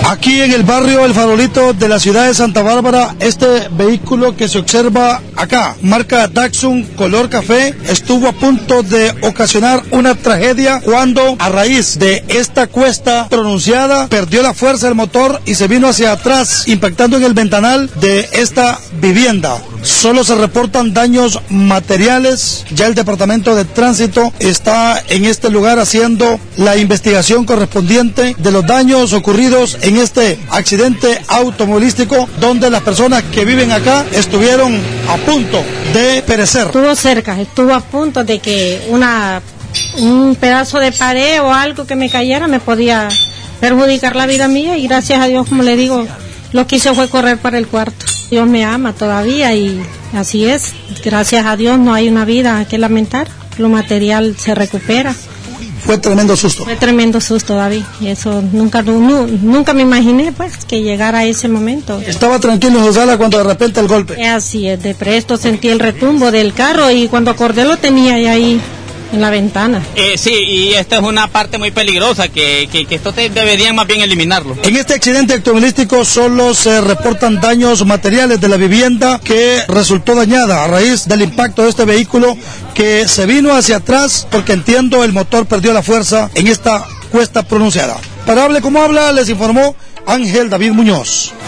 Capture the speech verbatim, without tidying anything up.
Aquí en el barrio El Farolito de la ciudad de Santa Bárbara, este vehículo que se observa acá, marca Datsun color café, estuvo a punto de ocasionar una tragedia cuando a raíz de esta cuesta pronunciada perdió la fuerza del motor y se vino hacia atrás, impactando en el ventanal de esta vivienda. Solo se reportan daños materiales. Ya el Departamento de Tránsito está en este lugar haciendo la investigación correspondiente de los daños ocurridos en este accidente automovilístico, donde las personas que viven acá estuvieron a punto de perecer. Estuvo cerca, estuvo a punto de que una un pedazo de pared o algo que me cayera me podía perjudicar la vida mía, y gracias a Dios, como le digo, lo que hice fue correr para el cuarto. Dios me ama todavía y así es. Gracias a Dios no hay una vida que lamentar. Lo material se recupera. Fue tremendo susto. Fue tremendo susto, David. Y eso nunca, nu, nunca me imaginé, pues, que llegara a ese momento. Estaba tranquilo en su sala cuando de repente el golpe. Así es, de presto sentí el retumbo del carro y cuando acordé lo tenía ahí en la ventana. Eh, sí, y esta es una parte muy peligrosa que, que, que esto te deberían más bien eliminarlo. En este accidente automovilístico solo se reportan daños materiales de la vivienda que resultó dañada a raíz del impacto de este vehículo que se vino hacia atrás, porque entiendo el motor perdió la fuerza en esta cuesta pronunciada. Para Hable Como Habla les informó Ángel David Muñoz.